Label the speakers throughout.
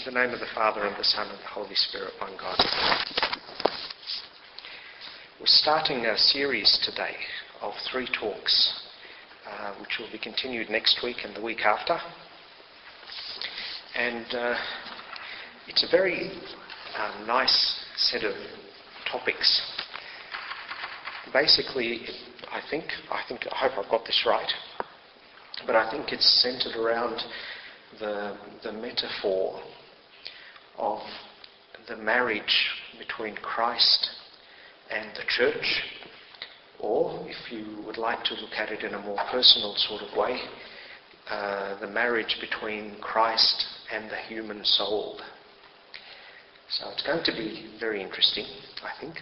Speaker 1: In the name of the Father, and the Son, and the Holy Spirit, one God. We're starting a series today of 3 talks, which will be continued next week and the week after. And it's a very nice set of topics. Basically, I hope I've got this right, but I think it's centred around the metaphor of the marriage between Christ and the church, or if you would like to look at it in a more personal sort of way, the marriage between Christ and the human soul. So it's going to be very interesting, I think.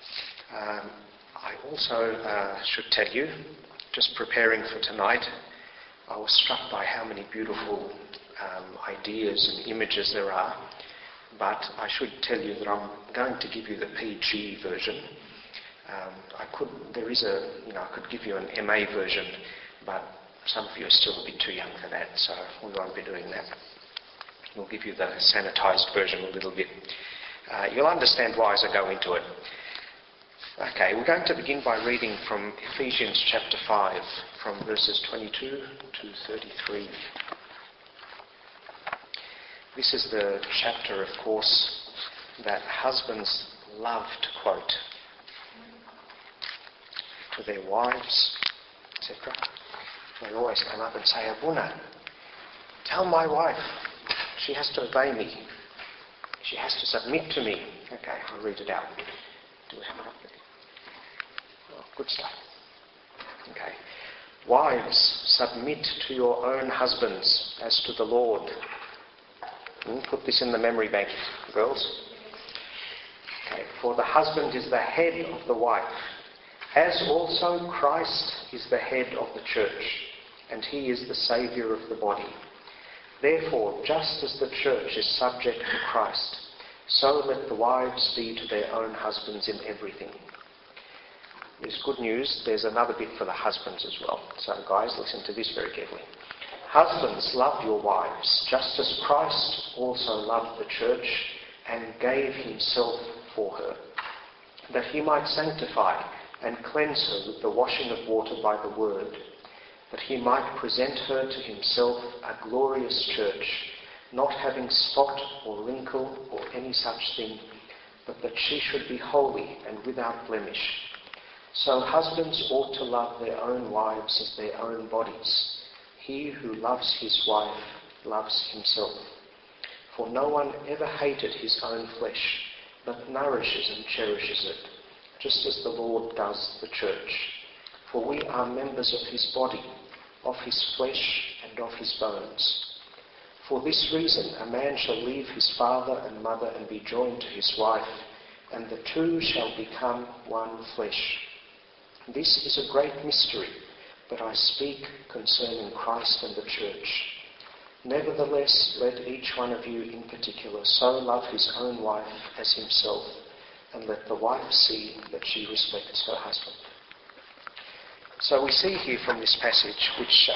Speaker 1: I also should tell you, just preparing for tonight, I was struck by how many beautiful ideas and images there are, but I should tell you that I'm going to give you the PG version. I could give you an MA version, but some of you are still a bit too young for that, so we won't be doing that. We'll give you the sanitised version a little bit. You'll understand why as I go into it. Okay, we're going to begin by reading from Ephesians chapter 5, from verses 22 to 33. This is the chapter, of course, that husbands love to quote to their wives, etc. They always come up and say, "Abuna, tell my wife she has to obey me. She has to submit to me." Okay, I'll read it out. Do we have it up there? Oh, good stuff. Okay. Wives, submit to your own husbands as to the Lord. Put this in the memory bank, girls. Okay. For the husband is the head of the wife, as also Christ is the head of the church, and he is the Saviour of the body. Therefore, just as the church is subject to Christ, so let the wives be to their own husbands in everything. There's good news. There's another bit for the husbands as well. So guys, listen to this very carefully. Husbands, love your wives, just as Christ also loved the church and gave himself for her, that he might sanctify and cleanse her with the washing of water by the word, that he might present her to himself a glorious church, not having spot or wrinkle or any such thing, but that she should be holy and without blemish. So husbands ought to love their own wives as their own bodies. He who loves his wife loves himself. For no one ever hated his own flesh, but nourishes and cherishes it, just as the Lord does the church. For we are members of his body, of his flesh and of his bones. For this reason a man shall leave his father and mother and be joined to his wife, and the two shall become one flesh. This is a great mystery, but I speak concerning Christ and the church. Nevertheless, let each one of you in particular so love his own wife as himself, and let the wife see that she respects her husband. So we see here from this passage, which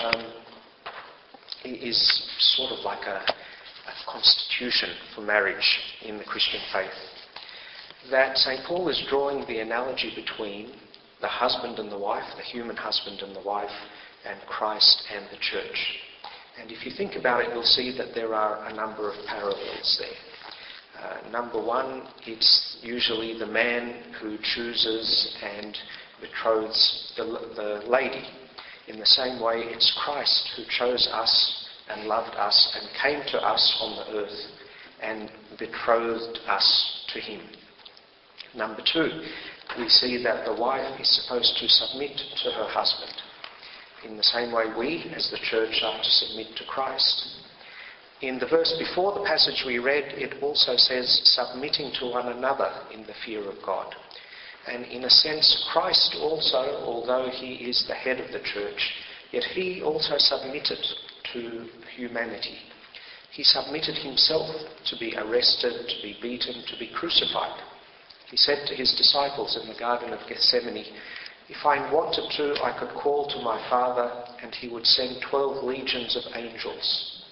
Speaker 1: is sort of like a constitution for marriage in the Christian faith, that St. Paul is drawing the analogy between the husband and the wife, the human husband and the wife, and Christ and the church. And if you think about it, you'll see that there are a number of parallels there. Number one, it's usually the man who chooses and betroths the lady. In the same way, it's Christ who chose us and loved us and came to us on the earth and betrothed us to him. Number two, we see that the wife is supposed to submit to her husband. In the same way, we, as the church, are to submit to Christ. In the verse before the passage we read, it also says, submitting to one another in the fear of God. And in a sense, Christ also, although he is the head of the church, yet he also submitted to humanity. He submitted himself to be arrested, to be beaten, to be crucified. He said to his disciples in the Garden of Gethsemane, "If I wanted to, I could call to my Father, and he would send 12 legions of angels."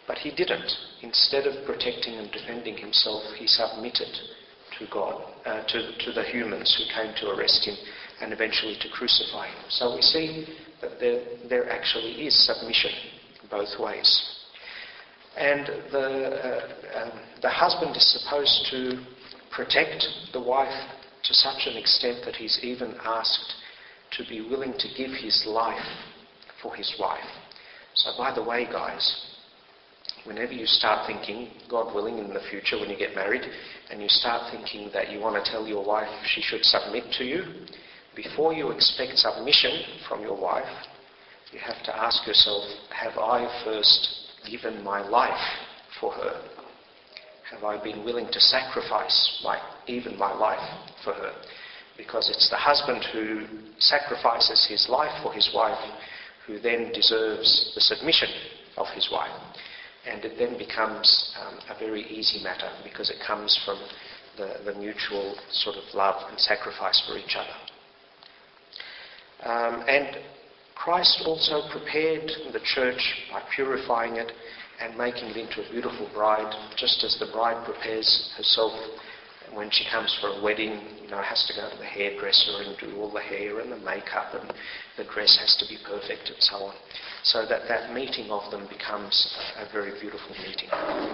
Speaker 1: But he didn't. Instead of protecting and defending himself, he submitted to God, to the humans who came to arrest him and eventually to crucify him. So we see that there actually is submission both ways. And the husband is supposed to protect the wife to such an extent that he's even asked to be willing to give his life for his wife. So by the way, guys, whenever you start thinking, God willing, in the future when you get married, and you start thinking that you want to tell your wife she should submit to you, before you expect submission from your wife, you have to ask yourself, have I first given my life for her? Have I been willing to sacrifice even my life for her? Because it's the husband who sacrifices his life for his wife who then deserves the submission of his wife. And it then becomes a very easy matter because it comes from the mutual sort of love and sacrifice for each other. And Christ also prepared the church by purifying it and making it into a beautiful bride, just as the bride prepares herself when she comes for a wedding, has to go to the hairdresser and do all the hair and the makeup, and the dress has to be perfect and so on. So that meeting of them becomes a very beautiful meeting.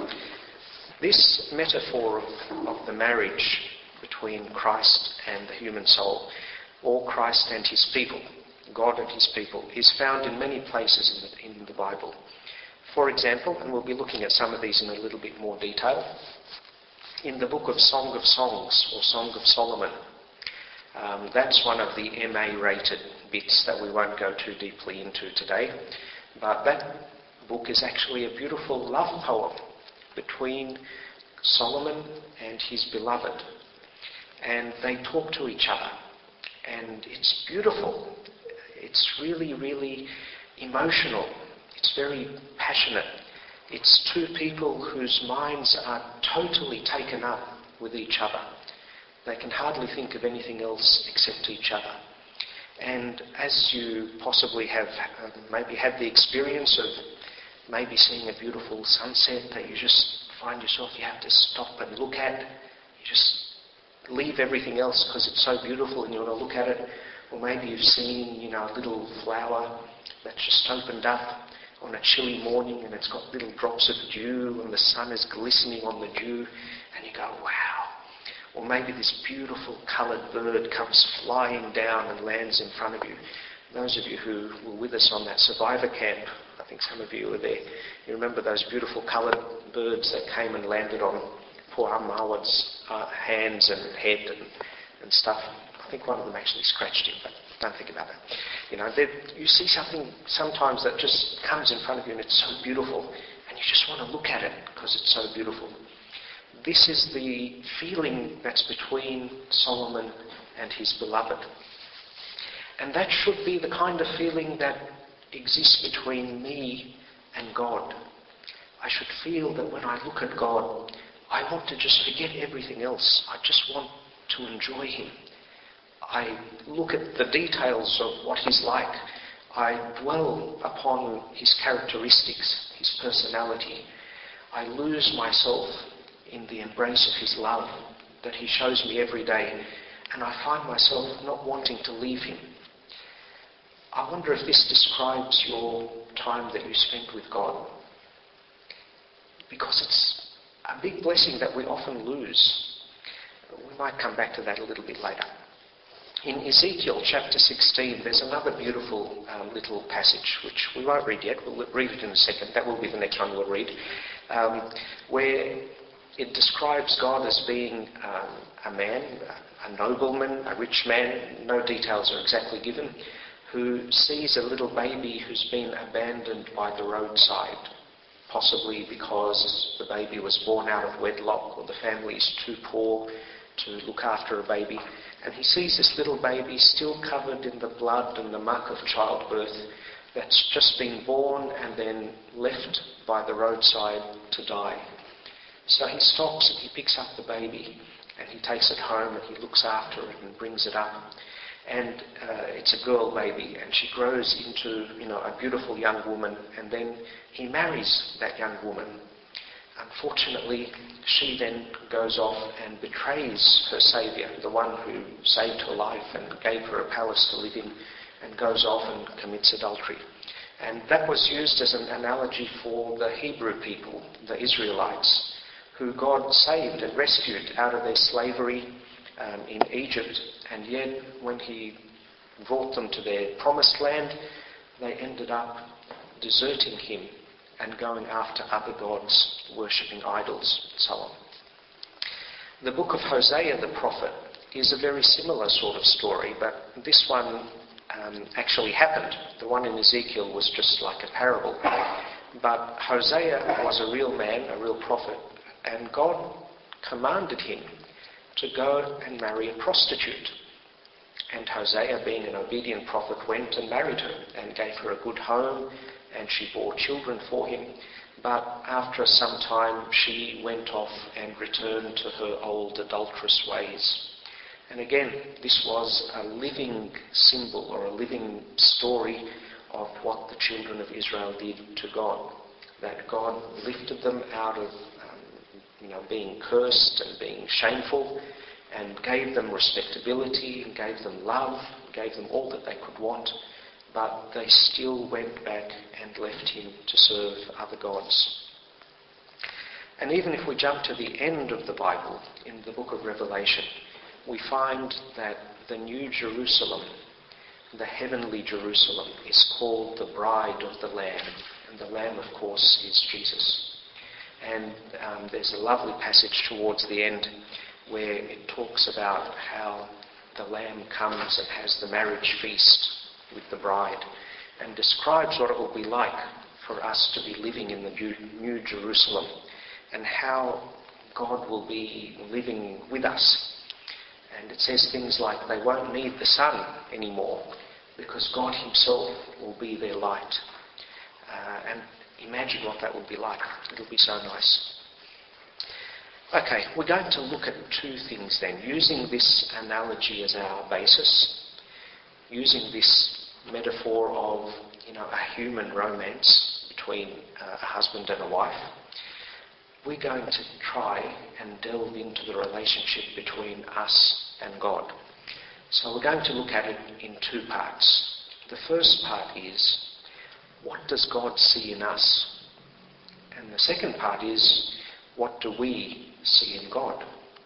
Speaker 1: This metaphor of the marriage between Christ and the human soul, or Christ and his people, God and his people, is found in many places in the Bible. For example, and we'll be looking at some of these in a little bit more detail, in the book of Song of Songs, or Song of Solomon. That's one of the MA-rated bits that we won't go too deeply into today. But that book is actually a beautiful love poem between Solomon and his beloved. And they talk to each other. And it's beautiful. It's really, really emotional. It's very passionate. It's two people whose minds are totally taken up with each other. They can hardly think of anything else except each other. And as you possibly have maybe had the experience of maybe seeing a beautiful sunset that you just find yourself you have to stop and look at, you just leave everything else because it's so beautiful and you want to look at it. Or maybe you've seen, a little flower that's just opened up on a chilly morning and it's got little drops of dew and the sun is glistening on the dew and you go, wow. Or maybe this beautiful coloured bird comes flying down and lands in front of you. Those of you who were with us on that survivor camp, I think some of you were there, you remember those beautiful coloured birds that came and landed on poor Mawad's hands and head and stuff. I think one of them actually scratched him, but don't think about it. You see something sometimes that just comes in front of you and it's so beautiful and you just want to look at it because it's so beautiful. This is the feeling that's between Solomon and his beloved. And that should be the kind of feeling that exists between me and God. I should feel that when I look at God, I want to just forget everything else. I just want to enjoy him. I look at the details of what he's like. I dwell upon his characteristics, his personality. I lose myself in the embrace of his love that he shows me every day, and I find myself not wanting to leave him. I wonder if this describes your time that you spent with God, because it's a big blessing that we often lose. We might come back to that a little bit later. In Ezekiel chapter 16, there's another beautiful little passage, which we won't read yet. We'll read it in a second. That will be the next one we'll read, where it describes God as being a man, a nobleman, a rich man, no details are exactly given, who sees a little baby who's been abandoned by the roadside, possibly because the baby was born out of wedlock or the family is too poor to look after a baby. And he sees this little baby still covered in the blood and the muck of childbirth that's just been born and then left by the roadside to die. So he stops and he picks up the baby and he takes it home and he looks after it and brings it up. And it's a girl baby, and she grows into, a beautiful young woman, and then he marries that young woman. Unfortunately, she then goes off and betrays her saviour, the one who saved her life and gave her a palace to live in, and goes off and commits adultery. And that was used as an analogy for the Hebrew people, the Israelites, who God saved and rescued out of their slavery in Egypt. And yet, when he brought them to their promised land, they ended up deserting him and going after other gods, worshipping idols, and so on. The book of Hosea the prophet is a very similar sort of story, but this one actually happened. The one in Ezekiel was just like a parable. But Hosea was a real man, a real prophet, and God commanded him to go and marry a prostitute. And Hosea, being an obedient prophet, went and married her and gave her a good home, and she bore children for him. But after some time she went off and returned to her old adulterous ways. And again, this was a living symbol or a living story of what the children of Israel did to God. That God lifted them out of being cursed and being shameful, and gave them respectability, and gave them love, gave them all that they could want, but they still went back and left him to serve other gods. And even if we jump to the end of the Bible, in the book of Revelation, we find that the New Jerusalem, the heavenly Jerusalem, is called the bride of the Lamb, and the Lamb, of course, is Jesus. And there's a lovely passage towards the end where it talks about how the Lamb comes and has the marriage feast with the bride, and describes what it will be like for us to be living in the New Jerusalem, and how God will be living with us. And it says things like they won't need the sun anymore because God himself will be their light. And imagine what that would be like. It'll be so nice. Okay, we're going to look at two things then, using this analogy as our basis, using this metaphor of, a human romance between a husband and a wife. We're going to try and delve into the relationship between us and God. So we're going to look at it in two parts. The first part is, what does God see in us? And the second part is, what do we see in God?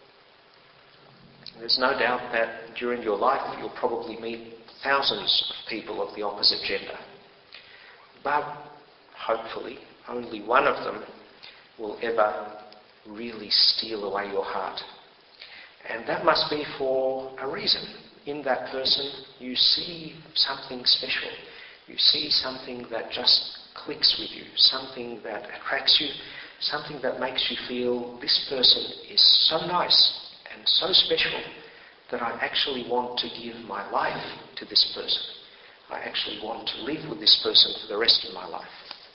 Speaker 1: There's no doubt that during your life you'll probably meet thousands of people of the opposite gender. But hopefully only one of them will ever really steal away your heart. And that must be for a reason. In that person you see something special. You see something that just clicks with you, something that attracts you, something that makes you feel this person is so nice and so special that I actually want to give my life to this person. I actually want to live with this person for the rest of my life.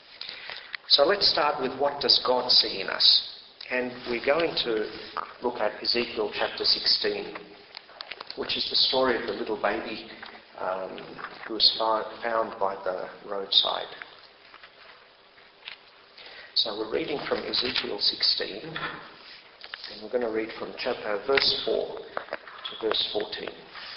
Speaker 1: So let's start with, what does God see in us? And we're going to look at Ezekiel chapter 16, which is the story of the little baby who was found by the roadside. So we're reading from Ezekiel 16, and we're going to read from verse 4 to verse 14.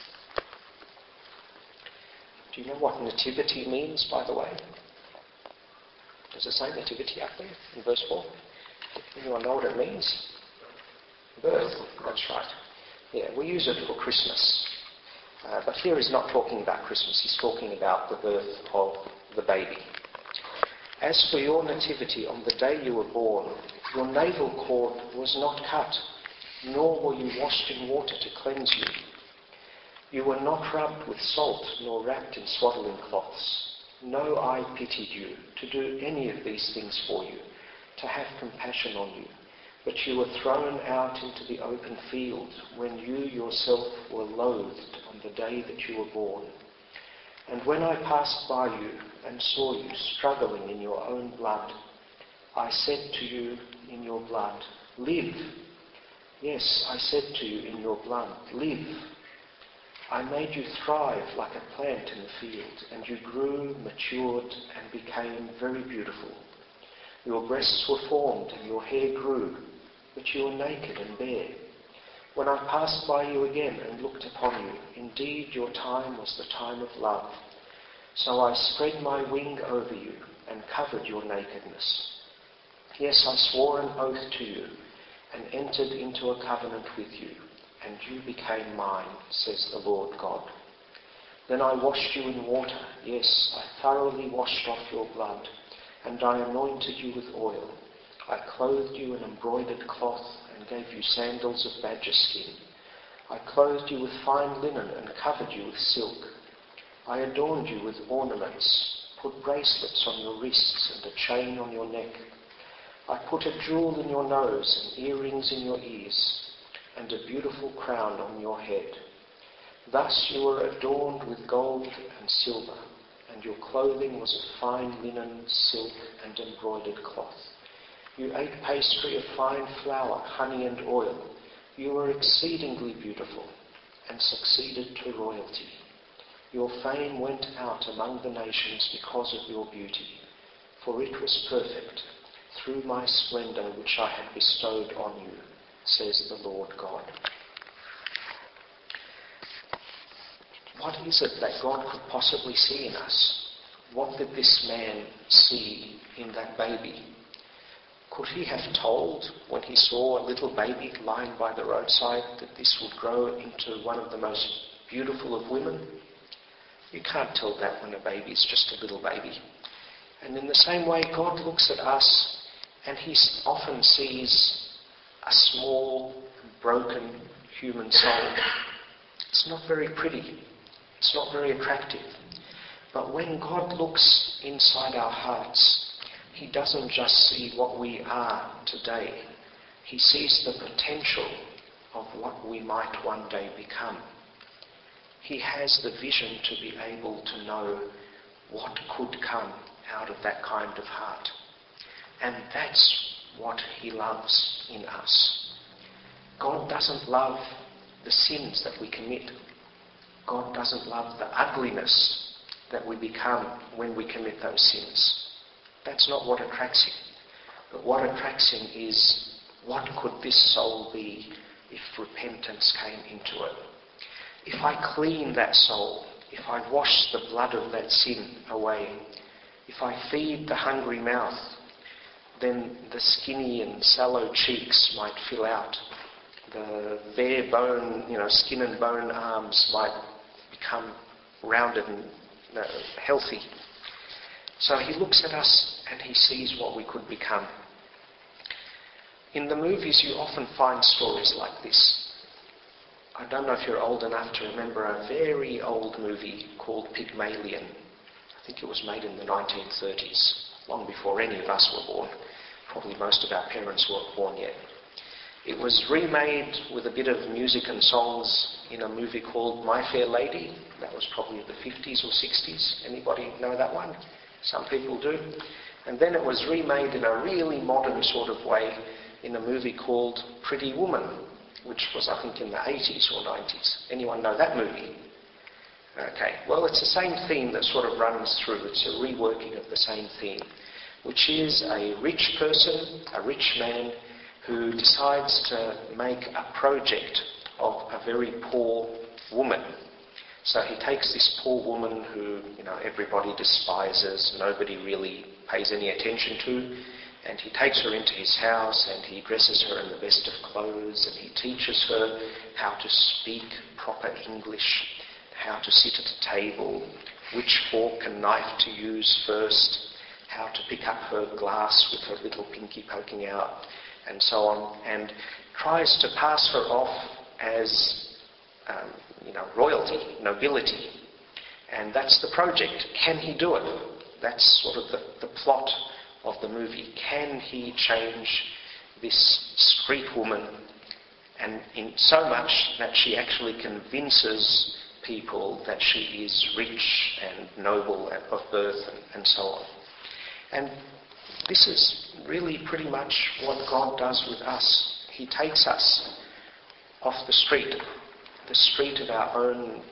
Speaker 1: Do you know what nativity means, by the way? Does it say nativity up there in verse 4? Anyone know what it means? Birth, that's right. Yeah, we use it for Christmas. But here he's not talking about Christmas, he's talking about the birth of the baby. As for your nativity, on the day you were born, your navel cord was not cut, nor were you washed in water to cleanse you. You were not rubbed with salt, nor wrapped in swaddling cloths. No eye pitied you to do any of these things for you, to have compassion on you. But you were thrown out into the open field when you yourself were loathed on the day that you were born. And when I passed by you and saw you struggling in your own blood, I said to you in your blood, live. Yes, I said to you in your blood, live. I made you thrive like a plant in the field, and you grew, matured, and became very beautiful. Your breasts were formed and your hair grew, but you were naked and bare. When I passed by you again and looked upon you, indeed your time was the time of love. So I spread my wing over you and covered your nakedness. Yes, I swore an oath to you and entered into a covenant with you, and you became mine, says the Lord God. Then I washed you in water, yes, I thoroughly washed off your blood, and I anointed you with oil. I clothed you in embroidered cloth and gave you sandals of badger skin. I clothed you with fine linen and covered you with silk. I adorned you with ornaments, put bracelets on your wrists and a chain on your neck. I put a jewel in your nose and earrings in your ears, and a beautiful crown on your head. Thus you were adorned with gold and silver, and your clothing was of fine linen, silk, and embroidered cloth. You ate pastry of fine flour, honey and oil. You were exceedingly beautiful, and succeeded to royalty. Your fame went out among the nations because of your beauty, for it was perfect, through my splendour which I had bestowed on you, says the Lord God. What is it that God could possibly see in us? What did this man see in that baby? Could he have told, when he saw a little baby lying by the roadside, that this would grow into one of the most beautiful of women? You can't tell that when a baby is just a little baby. And in the same way, God looks at us and he often sees a small, broken human soul. It's not very pretty. It's not very attractive. But when God looks inside our hearts, he doesn't just see what we are today. He sees the potential of what we might one day become. He has the vision to be able to know what could come out of that kind of heart. And that's what he loves in us. God doesn't love the sins that we commit. God doesn't love the ugliness that we become when we commit those sins. That's not what attracts him. But what attracts him is, what could this soul be if repentance came into it? If I clean that soul, if I wash the blood of that sin away, if I feed the hungry mouth, then the skinny and sallow cheeks might fill out. The bare bone, skin and bone arms might become rounded and healthy. So he looks at us and he sees what we could become. In the movies you often find stories like this. I don't know if you're old enough to remember a very old movie called Pygmalion. I think it was made in the 1930s, long before any of us were born. Probably most of our parents weren't born yet. It was remade with a bit of music and songs in a movie called My Fair Lady. That was probably the 50s or 60s. Anybody know that one? Some people do. And then it was remade in a really modern sort of way in a movie called Pretty Woman, which was, I think, in the 80s or 90s. Anyone know that movie? Okay, well, it's the same theme that sort of runs through. It's a reworking of the same theme, which is a rich person, a rich man, who decides to make a project of a very poor woman. So he takes this poor woman who, everybody despises, nobody really pays any attention to, and he takes her into his house and he dresses her in the best of clothes and he teaches her how to speak proper English, how to sit at a table, which fork and knife to use first, how to pick up her glass with her little pinky poking out, and so on, and tries to pass her off as, royalty, nobility. And that's the project. Can he do it? That's sort of the plot of the movie. Can he change this street woman, and in so much that she actually convinces people that she is rich and noble of birth and so on. And this is really pretty much what God does with us. He takes us off the street of our own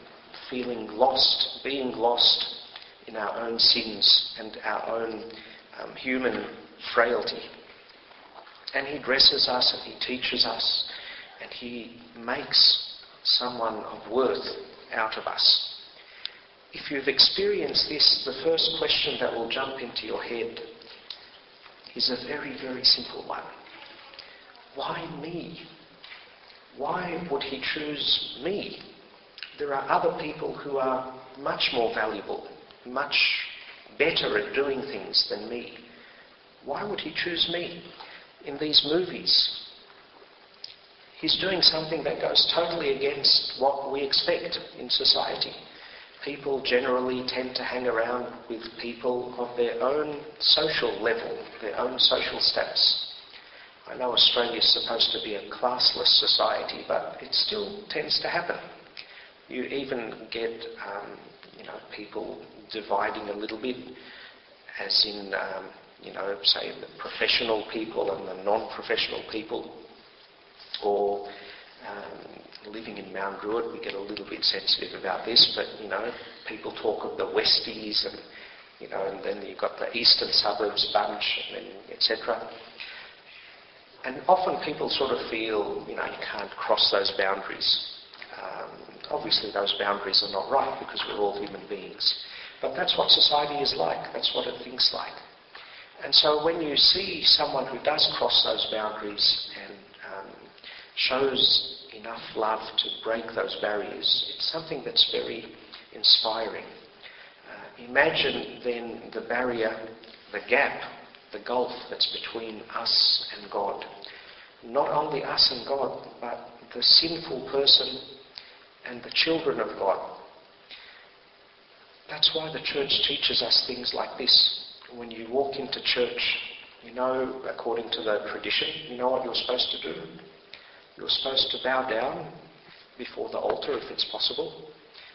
Speaker 1: feeling lost, being lost in our own sins and our own human frailty. And he dresses us and he teaches us and he makes someone of worth out of us. If you've experienced this, the first question that will jump into your head is a very, very simple one. Why me? Why would he choose me? There are other people who are much more valuable, much better at doing things than me. Why would he choose me? In these movies, he's doing something that goes totally against what we expect in society. People generally tend to hang around with people of their own social level, their own social status. I know Australia's supposed to be a classless society, but it still tends to happen. You even get, people dividing a little bit, as in, say the professional people and the non-professional people, or living in Mount Druitt, we get a little bit sensitive about this, but, people talk of the Westies and, and then you've got the Eastern Suburbs bunch, and then etc. And often people sort of feel, you can't cross those boundaries. Obviously those boundaries are not right because we're all human beings. But that's what society is like. That's what it thinks like. And so when you see someone who does cross those boundaries and shows enough love to break those barriers, it's something that's very inspiring. Imagine then the barrier, the gap, the gulf that's between us and God. Not only us and God, but the sinful person and the children of God. That's why the church teaches us things like this. When you walk into church, according to the tradition, you know what you're supposed to do. You're supposed to bow down before the altar, if it's possible,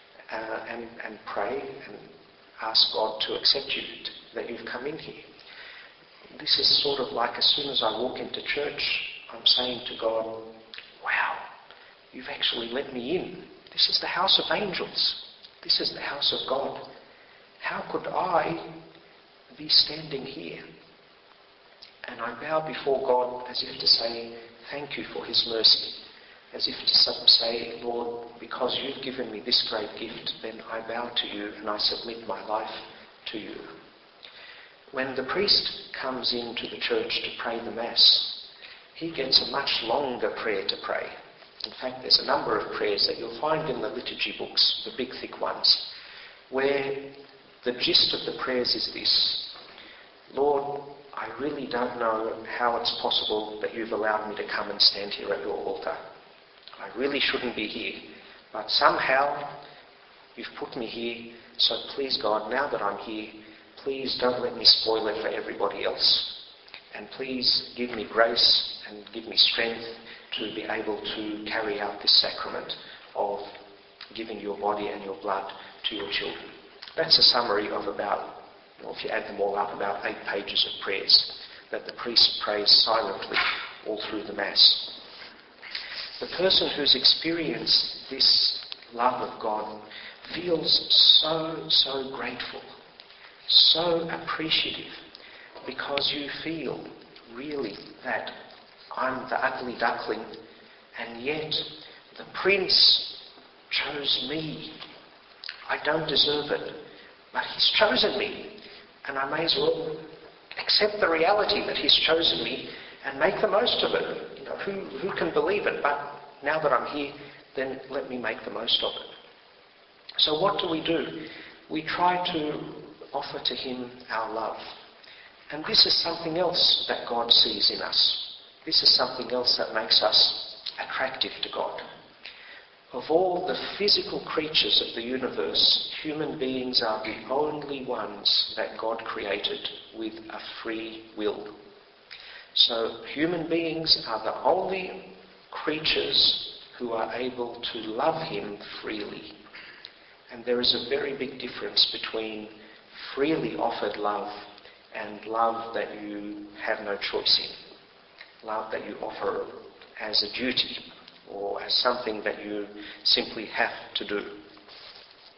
Speaker 1: and pray and ask God to accept you, that you've come in here. This is sort of like as soon as I walk into church, I'm saying to God, wow, you've actually let me in. This is the house of angels. This is the house of God. How could I be standing here? And I bow before God as if to say, thank you for his mercy. As if to say, Lord, because you've given me this great gift, then I bow to you and I submit my life to you. When the priest comes into the church to pray the Mass, he gets a much longer prayer to pray. In fact, there's a number of prayers that you'll find in the liturgy books, the big thick ones, where the gist of the prayers is this: Lord, I really don't know how it's possible that you've allowed me to come and stand here at your altar. I really shouldn't be here, but somehow you've put me here, so please God, now that I'm here, please don't let me spoil it for everybody else. And please give me grace and give me strength to be able to carry out this sacrament of giving your body and your blood to your children. That's a summary of about, if you add them all up, about 8 pages of prayers that the priest prays silently all through the Mass. The person who's experienced this love of God feels so grateful, so appreciative, because you feel really that I'm the ugly duckling, and yet the Prince chose me. I don't deserve it, but he's chosen me, and I may as well accept the reality that he's chosen me and make the most of it. Who can believe it? But now that I'm here, then let me make the most of it. So what do? We try to offer to him our love. And this is something else that God sees in us. This is something else that makes us attractive to God. Of all the physical creatures of the universe, human beings are the only ones that God created with a free will. So human beings are the only creatures who are able to love him freely. And there is a very big difference between freely offered love and love that you have no choice in. Love that you offer as a duty or as something that you simply have to do.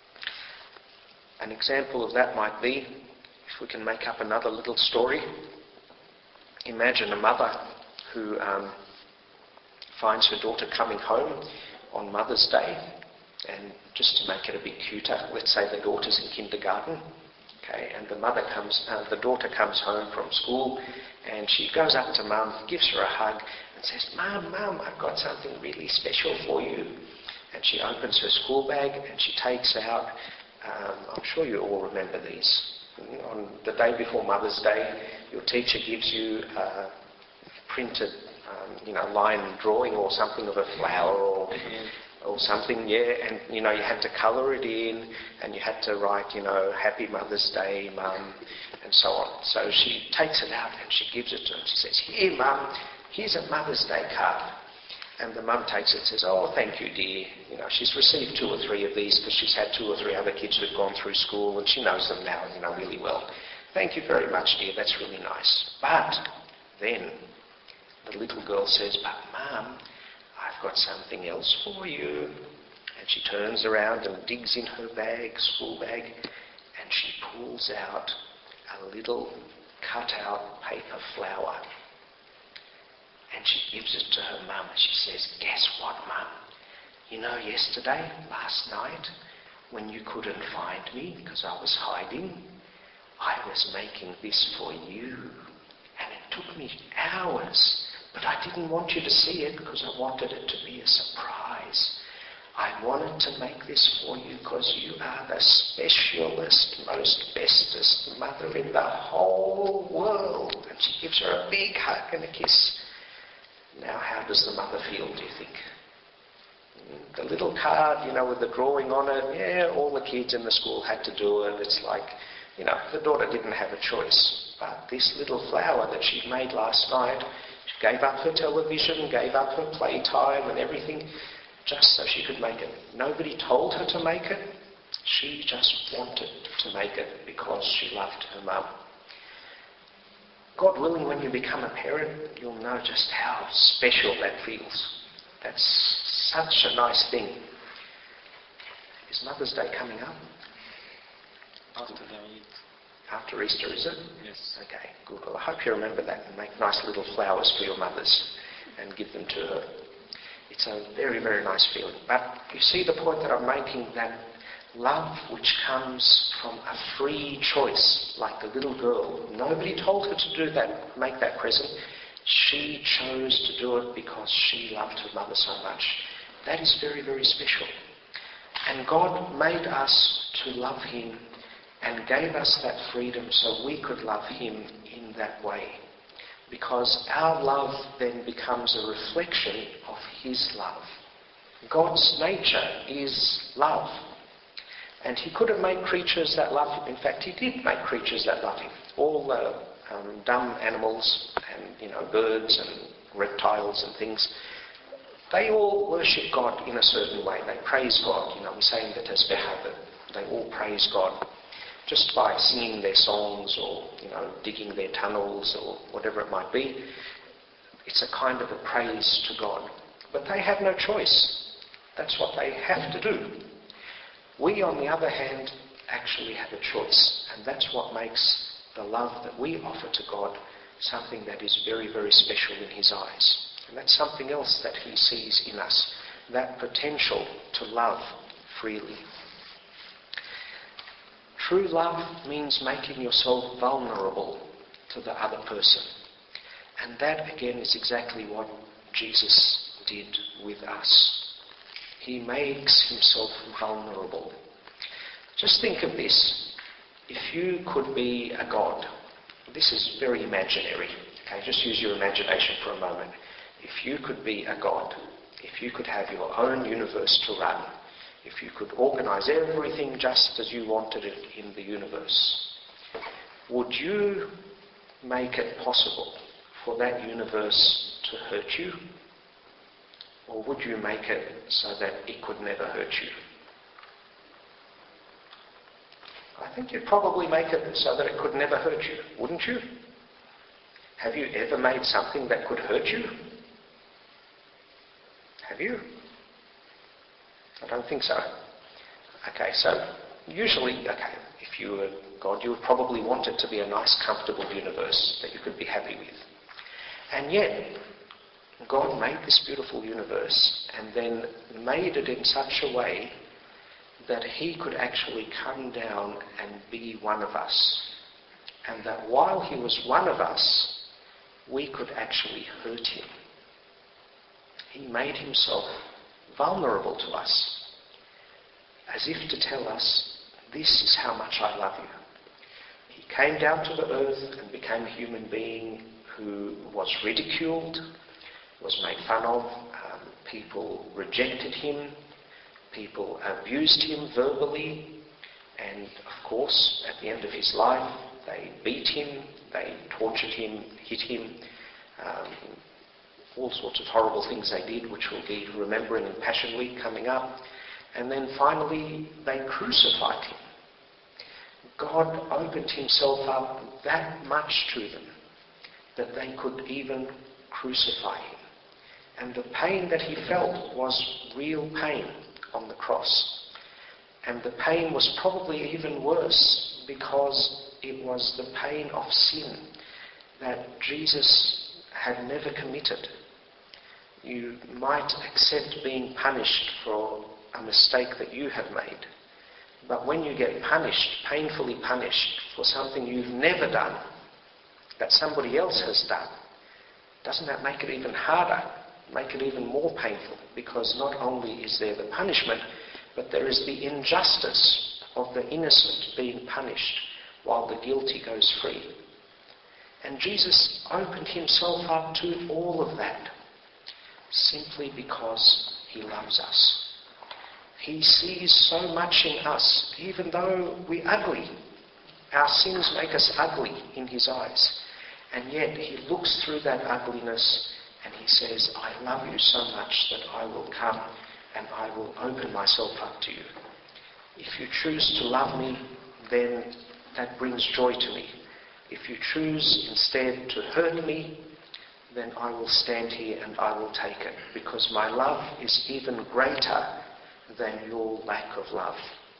Speaker 1: An example of that might be, if we can make up another little story, imagine a mother who finds her daughter coming home on Mother's Day, and just to make it a bit cuter, let's say the daughter's in kindergarten, okay, and the daughter comes home from school, and she goes up to Mum, gives her a hug, and says, Mum, I've got something really special for you. And she opens her school bag and she takes out, I'm sure you all remember these. On the day before Mother's Day, your teacher gives you a printed, line drawing or something of a flower or something, and, you had to colour it in, and you had to write, Happy Mother's Day, Mum, and so on. So she takes it out and she gives it to her. She says, Here, Mum, here's a Mother's Day card. And the mum takes it and says, Oh, thank you, dear. She's received 2 or 3 of these because she's had 2 or 3 other kids who've gone through school and she knows them now, really well. Thank you very much, dear. That's really nice. But then the little girl says, But, Mum, I've got something else for you. And she turns around and digs in her bag, school bag, and she pulls out a little cut-out paper flower. And she gives it to her mum and she says, Guess what, Mum? Yesterday, last night, when you couldn't find me because I was hiding, I was making this for you. And it took me hours, but I didn't want you to see it because I wanted it to be a surprise. I wanted to make this for you because you are the specialest, most bestest mother in the whole world. And she gives her a big hug and a kiss. Now, how does the mother feel, do you think? The little card, with the drawing on it, all the kids in the school had to do it. It's like, the daughter didn't have a choice. But this little flower that she'd made last night, she gave up her television, gave up her playtime and everything, just so she could make it. Nobody told her to make it. She just wanted to make it because she loved her mum. God willing, when you become a parent, you'll know just how special that feels. That's such a nice thing. Is Mother's Day coming up? After Easter, is it?
Speaker 2: Yes.
Speaker 1: Okay, good. Well, I hope you remember that and make nice little flowers for your mothers and give them to her. It's a very, very nice feeling. But you see the point that I'm making, that love which comes from a free choice, like the little girl. Nobody told her to do that, make that present. She chose to do it because she loved her mother so much. That is very, very special. And God made us to love Him and gave us that freedom so we could love Him in that way. Because our love then becomes a reflection of His love. God's nature is love. And He could have made creatures that love Him. In fact, He did make creatures that love Him. All the dumb animals and, birds and reptiles and things, they all worship God in a certain way. They praise God. We say in the Tasbih that they all praise God just by singing their songs or, digging their tunnels or whatever it might be. It's a kind of a praise to God. But they have no choice. That's what they have to do. We, on the other hand, actually have a choice. And that's what makes the love that we offer to God something that is very, very special in His eyes. And that's something else that He sees in us, that potential to love freely. True love means making yourself vulnerable to the other person. And that, again, is exactly what Jesus did with us. He makes Himself vulnerable. Just think of this. If you could be a god, this is very imaginary. Okay, just use your imagination for a moment. If you could be a god, if you could have your own universe to run, if you could organise everything just as you wanted it in the universe, would you make it possible for that universe to hurt you? Or would you make it so that it could never hurt you? I think you'd probably make it so that it could never hurt you, wouldn't you? Have you ever made something that could hurt you? Have you? I don't think so. Okay, so usually, okay, if you were God, you would probably want it to be a nice, comfortable universe that you could be happy with. And yet, God made this beautiful universe and then made it in such a way that he could actually come down and be one of us. And that while he was one of us, we could actually hurt him. He made himself vulnerable to us, as if to tell us, this is how much I love you. He came down to the earth and became a human being who was ridiculed, was made fun of. People rejected him. People abused him verbally. And of course, at the end of his life, they beat him, they tortured him, hit him. All sorts of horrible things they did, which we'll be remembering in Passion Week coming up. And then finally, they crucified him. God opened himself up that much to them that they could even crucify him. And the pain that he felt was real pain on the cross. And the pain was probably even worse because it was the pain of sin that Jesus had never committed. You might accept being punished for a mistake that you have made. But when you get punished, painfully punished, for something you've never done, that somebody else has done, doesn't that make it even harder, make it even more painful? Because not only is there the punishment, but there is the injustice of the innocent being punished while the guilty goes free. And Jesus opened himself up to all of that simply because he loves us. He sees so much in us, even though we're ugly. Our sins make us ugly in his eyes. And yet he looks through that ugliness and he says, I love you so much that I will come and I will open myself up to you. If you choose to love me, then that brings joy to me. If you choose instead to hurt me, then I will stand here and I will take it, because my love is even greater than your lack of love.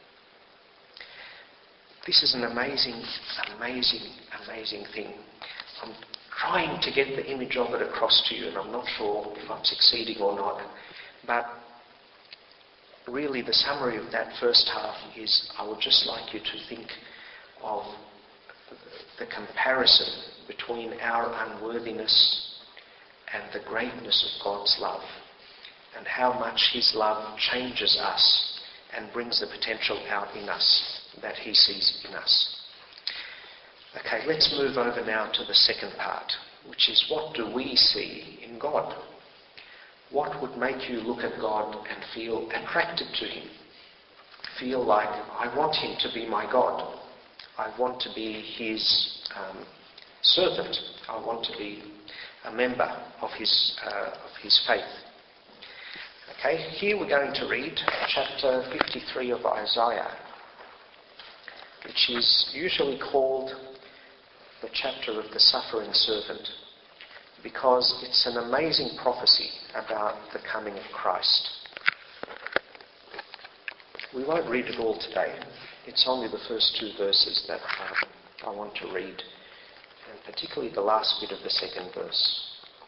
Speaker 1: This is an amazing, amazing, amazing thing. I'm trying to get the image of it across to you, and I'm not sure if I'm succeeding or not. But really the summary of that first half is, I would just like you to think of the comparison between our unworthiness and the greatness of God's love, and how much his love changes us and brings the potential out in us that he sees in us. Okay, let's move over now to the second part, which is, what do we see in God? What would make you look at God and feel attracted to him? Feel like, I want him to be my God. I want to be his servant. I want to be a member of his faith. Okay, here we're going to read chapter 53 of Isaiah, which is usually called the chapter of the suffering servant, because it's an amazing prophecy about the coming of Christ. We won't read it all today. It's only the first two verses that I want to read, and particularly the last bit of the second verse.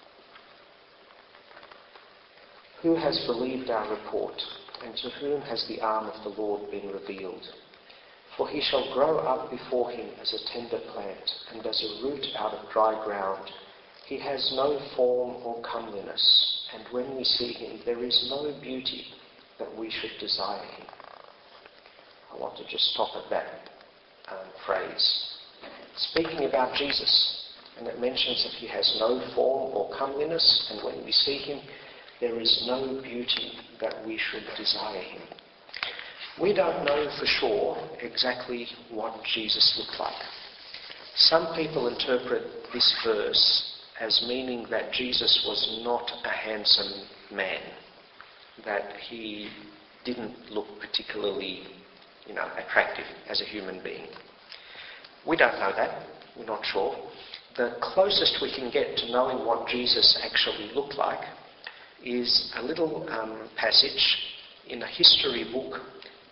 Speaker 1: Who has believed our report, and to whom has the arm of the Lord been revealed? For he shall grow up before him as a tender plant, and as a root out of dry ground. He has no form or comeliness, and when we see him, there is no beauty that we should desire him. I want to just stop at that phrase. Speaking about Jesus, and it mentions that he has no form or comeliness, and when we see him, there is no beauty that we should desire him. We don't know for sure exactly what Jesus looked like. Some people interpret this verse as meaning that Jesus was not a handsome man, that he didn't look particularly, attractive as a human being. We don't know that. We're not sure. The closest we can get to knowing what Jesus actually looked like is a little passage in a history book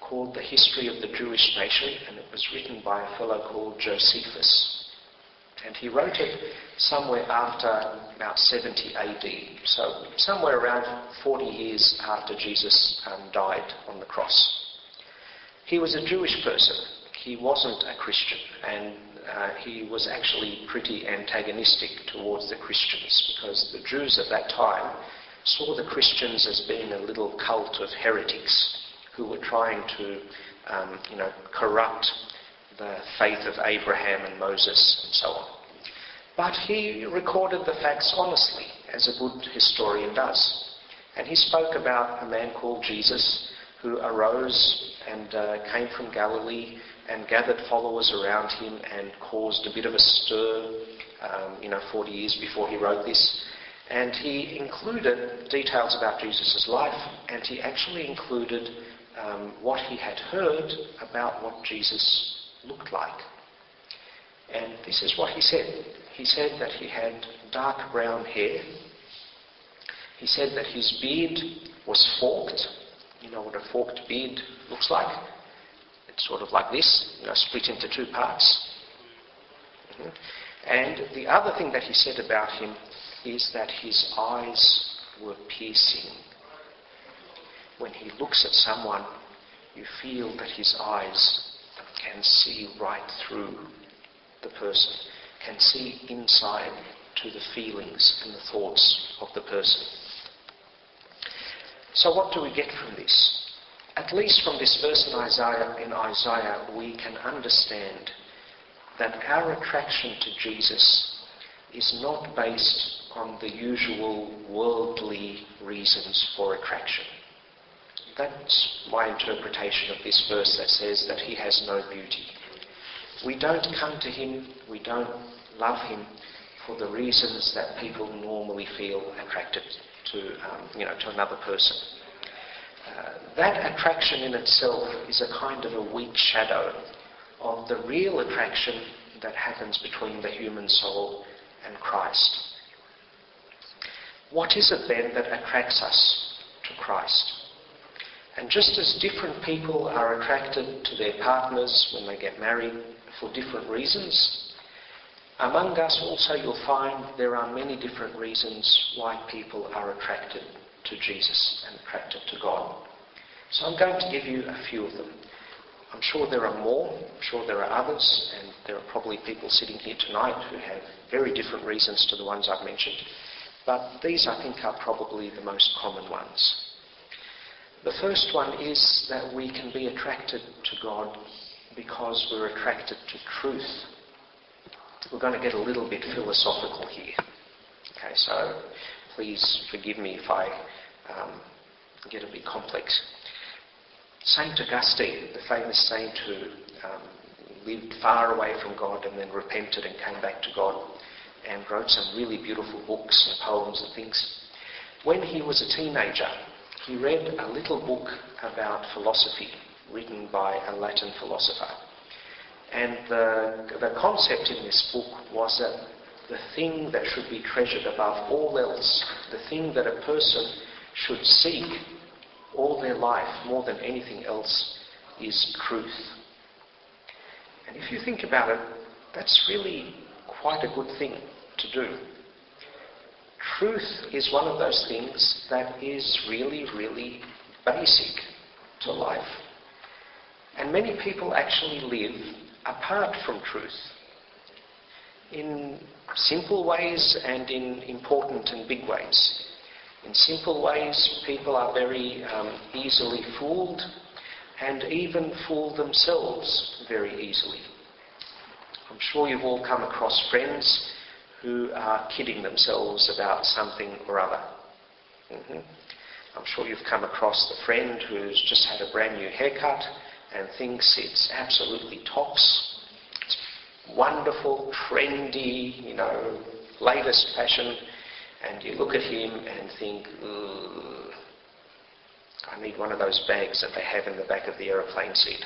Speaker 1: called The History of the Jewish Nation, and it was written by a fellow called Josephus. And he wrote it somewhere after about 70 AD, so somewhere around 40 years after Jesus died on the cross. He was a Jewish person. He wasn't a Christian, and he was actually pretty antagonistic towards the Christians, because the Jews at that time saw the Christians as being a little cult of heretics who were trying to corrupt the faith of Abraham and Moses and so on. But he recorded the facts honestly, as a good historian does. And he spoke about a man called Jesus who arose and came from Galilee and gathered followers around him and caused a bit of a stir, 40 years before he wrote this. And he included details about Jesus' life, and he actually included what he had heard about what Jesus looked like. And this is what he said. He said that he had dark brown hair. He said that his beard was forked. You know what a forked beard looks like? It's sort of like this, split into two parts. And the other thing that he said about him is that his eyes were piercing. When he looks at someone, you feel that his eyes can see right through the person, can see inside to the feelings and the thoughts of the person. So what do we get from this? At least from this verse in Isaiah, we can understand that our attraction to Jesus is not based on the usual worldly reasons for attraction. That's my interpretation of this verse that says that he has no beauty. We don't come to him, we don't love him for the reasons that people normally feel attracted to another person. That attraction in itself is a kind of a weak shadow of the real attraction that happens between the human soul and Christ. What is it then that attracts us to Christ? And just as different people are attracted to their partners when they get married for different reasons, among us also you'll find there are many different reasons why people are attracted to Jesus and attracted to God. So I'm going to give you a few of them. I'm sure there are more, I'm sure there are others, and there are probably people sitting here tonight who have very different reasons to the ones I've mentioned. But these, I think, are probably the most common ones. The first one is that we can be attracted to God because we're attracted to truth. We're going to get a little bit philosophical here. Okay, so please forgive me if I get a bit complex. Saint Augustine, the famous saint who lived far away from God and then repented and came back to God and wrote some really beautiful books and poems and things. When he was a teenager, he read a little book about philosophy written by a Latin philosopher. And the concept in this book was that the thing that should be treasured above all else, the thing that a person should seek all their life more than anything else, is truth. And if you think about it, that's really quite a good thing to do. Truth is one of those things that is really, really basic to life. And many people actually live apart from truth, in simple ways and in important and big ways. In simple ways, people are very easily fooled, and even fool themselves very easily. I'm sure you've all come across friends who are kidding themselves about something or other. I'm sure you've come across the friend who's just had a brand new haircut and thinks it's absolutely tops. It's wonderful, trendy, latest fashion. And you look at him and think, I need one of those bags that they have in the back of the aeroplane seat.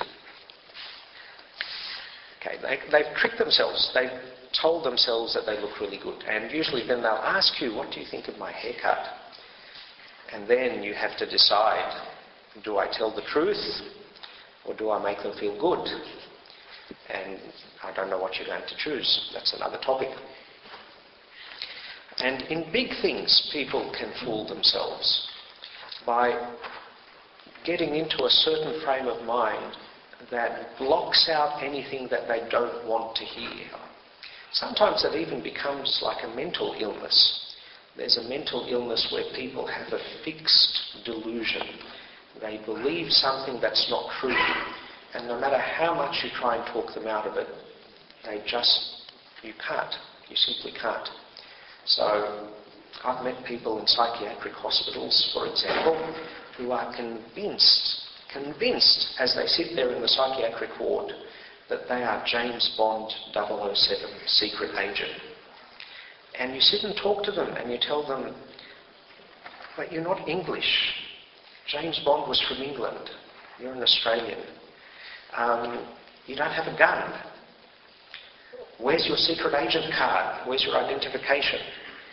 Speaker 1: Okay, they've tricked themselves. They've told themselves that they look really good. And usually then they'll ask you, what do you think of my haircut? And then you have to decide, do I tell the truth or do I make them feel good? And I don't know what you're going to choose. That's another topic. And in big things, people can fool themselves by getting into a certain frame of mind that blocks out anything that they don't want to hear. Sometimes it even becomes like a mental illness. There's a mental illness where people have a fixed delusion. They believe something that's not true, and no matter how much you try and talk them out of it, you can't. You simply can't. So I've met people in psychiatric hospitals, for example, who are convinced as they sit there in the psychiatric ward that they are James Bond 007, secret agent. And you sit and talk to them and you tell them, but you're not English. James Bond was from England. You're an Australian. You don't have a gun. Where's your secret agent card? Where's your identification?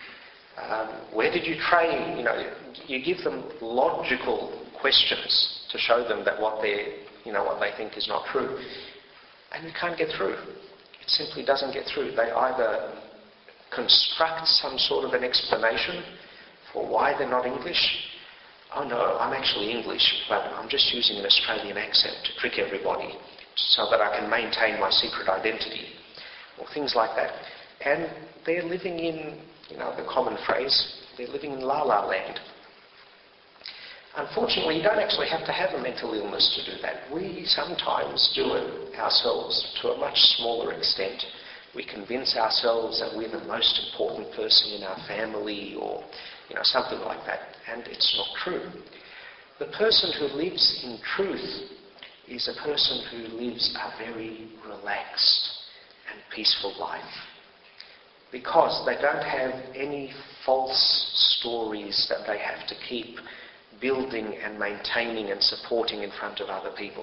Speaker 1: Where did you train? You give them logical questions to show them that what they think is not true, and you can't get through. It simply doesn't get through. They either construct some sort of an explanation for why they're not English. Oh no, I'm actually English, but I'm just using an Australian accent to trick everybody so that I can maintain my secret identity, or things like that. And they're living in, the common phrase, they're living in la-la land. Unfortunately, you don't actually have to have a mental illness to do that. We sometimes do it ourselves to a much smaller extent. We convince ourselves that we're the most important person in our family, or something like that, and it's not true. The person who lives in truth is a person who lives a very relaxed and peaceful life, because they don't have any false stories that they have to keep building and maintaining and supporting in front of other people.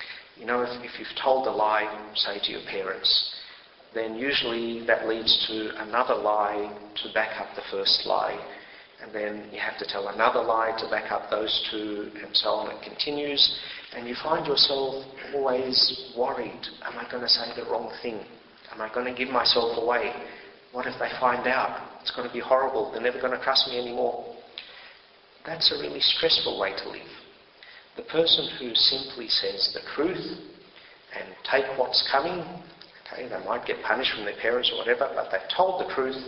Speaker 1: If you've told a lie, say to your parents, then usually that leads to another lie to back up the first lie, and then you have to tell another lie to back up those two, and so on. It continues, and you find yourself always worried. Am I going to say the wrong thing? Am I going to give myself away? What if they find out? It's going to be horrible. They're never going to trust me anymore. That's a really stressful way to live. The person who simply says the truth and take what's coming, okay, they might get punished from their parents or whatever, but they've told the truth,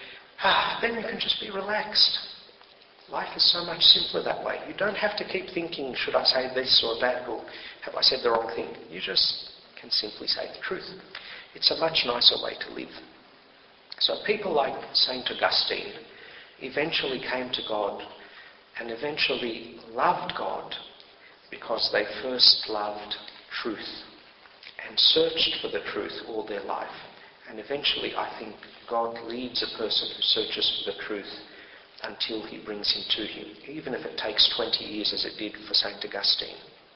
Speaker 1: then you can just be relaxed. Life is so much simpler that way. You don't have to keep thinking, should I say this or that, or have I said the wrong thing? You just can simply say the truth. It's a much nicer way to live. So people like St. Augustine eventually came to God and eventually loved God because they first loved truth and searched for the truth all their life. And eventually, I think, God leads a person who searches for the truth until he brings him to him, even if it takes 20 years as it did for St. Augustine.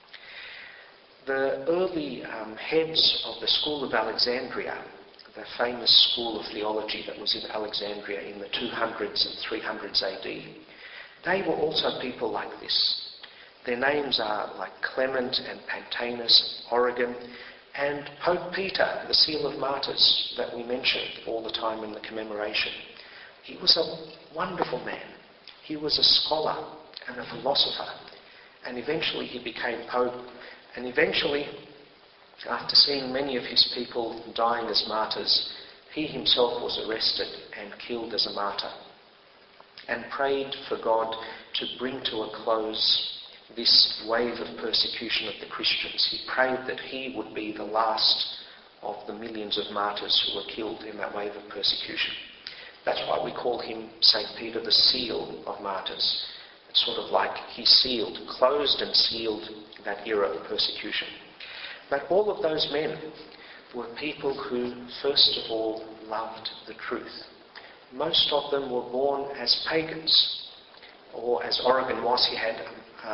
Speaker 1: The early heads of the School of Alexandria, the famous school of theology that was in Alexandria in the 200s and 300s AD, they were also people like this. Their names are like Clement and Pantaenus, Origen, and Pope Peter, the Seal of Martyrs that we mentioned all the time in the commemoration. He was a wonderful man. He was a scholar and a philosopher. And eventually he became Pope. And eventually, after seeing many of his people dying as martyrs, he himself was arrested and killed as a martyr, and prayed for God to bring to a close this wave of persecution of the Christians. He prayed that he would be the last of the millions of martyrs who were killed in that wave of persecution. That's why we call him St. Peter, the Seal of Martyrs. It's sort of like he closed and sealed that era of persecution. But all of those men were people who, first of all, loved the truth. Most of them were born as pagans, or as Origen was, he had...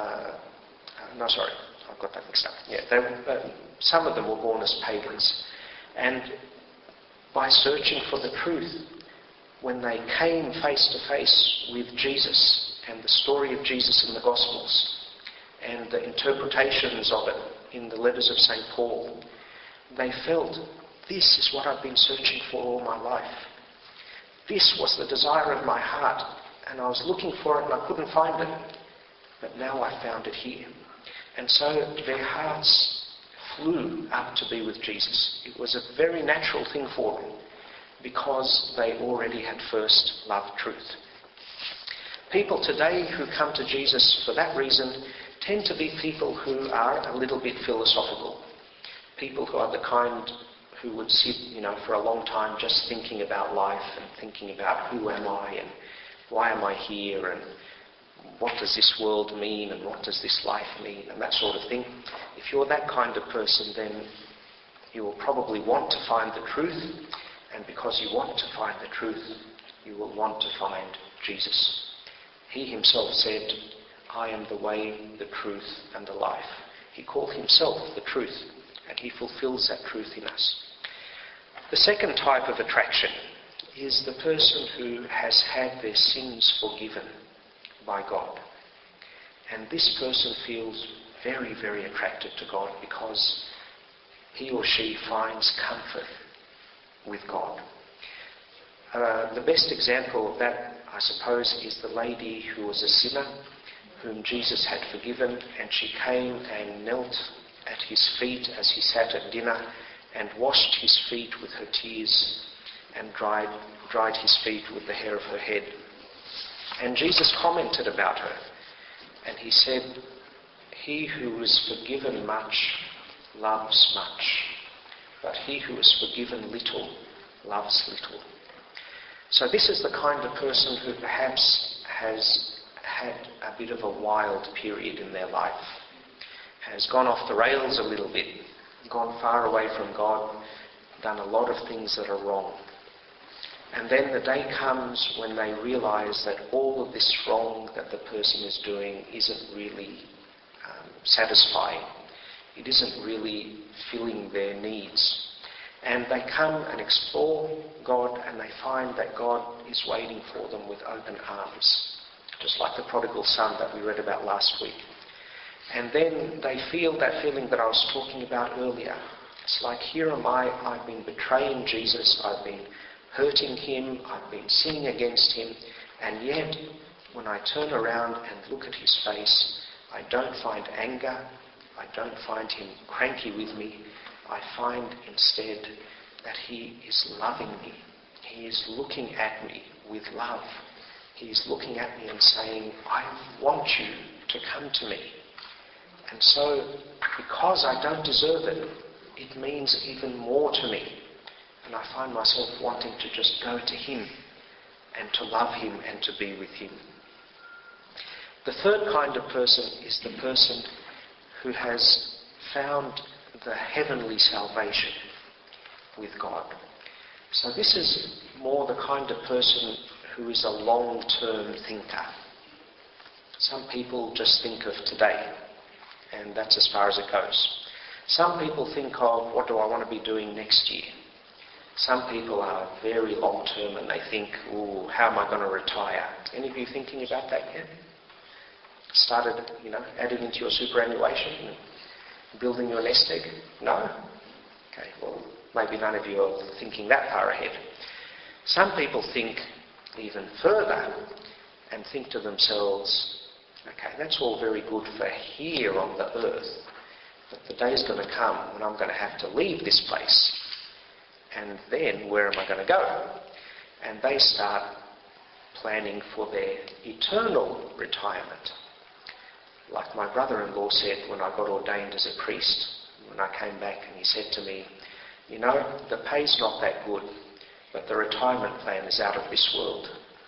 Speaker 1: I've got that mixed up. Yeah, some of them were born as pagans. And by searching for the truth, when they came face to face with Jesus and the story of Jesus in the Gospels and the interpretations of it in the letters of St. Paul. They felt, this is what I've been searching for all my life. This was the desire of my heart, and I was looking for it and I couldn't find it. But now I found it here. And so their hearts flew up to be with Jesus. It was a very natural thing for them because they already had first loved truth. People today who come to Jesus for that reason tend to be people who are a little bit philosophical. People who are the kind who would sit, for a long time just thinking about life and thinking about who am I and why am I here and what does this world mean and what does this life mean and that sort of thing. If you're that kind of person, then you will probably want to find the truth, and because you want to find the truth, you will want to find Jesus. He himself said, I am the way, the truth and the life. He called himself the truth, and he fulfills that truth in us. The second type of attraction is the person who has had their sins forgiven by God. And this person feels very, very attracted to God because he or she finds comfort with God. The best example of that, I suppose, is the lady who was a sinner, whom Jesus had forgiven, and she came and knelt at his feet as he sat at dinner and washed his feet with her tears and dried his feet with the hair of her head. And Jesus commented about her, and he said, he who is forgiven much loves much, but he who is forgiven little loves little. So this is the kind of person who perhaps has had a bit of a wild period in their life, has gone off the rails a little bit, gone far away from God, done a lot of things that are wrong. And then the day comes when they realise that all of this wrong that the person is doing isn't really satisfying. It isn't really filling their needs. And they come and explore God, and they find that God is waiting for them with open arms, just like the prodigal son that we read about last week. And then they feel that feeling that I was talking about earlier. It's like, here am I, I've been betraying Jesus, I've been hurting him, I've been sinning against him, and yet when I turn around and look at his face, I don't find anger, I don't find him cranky with me, I find instead that he is loving me. He is looking at me with love. He is looking at me and saying, I want you to come to me. And so, because I don't deserve it, it means even more to me. And I find myself wanting to just go to him and to love him and to be with him. The third kind of person is the person who has found the heavenly salvation with God. So this is more the kind of person who is a long-term thinker. Some people just think of today, and that's as far as it goes. Some people think of, what do I want to be doing next year? Some people are very long-term and they think, how am I going to retire? Any of you thinking about that yet? Started, adding into your superannuation and building your nest egg? No? Okay, well, maybe none of you are thinking that far ahead. Some people think even further and think to themselves, okay, that's all very good for here on the earth, but the day's going to come when I'm going to have to leave this place. And then where am I going to go? And they start planning for their eternal retirement. Like my brother-in-law said when I got ordained as a priest, when I came back, and he said to me, the pay's not that good, but the retirement plan is out of this world.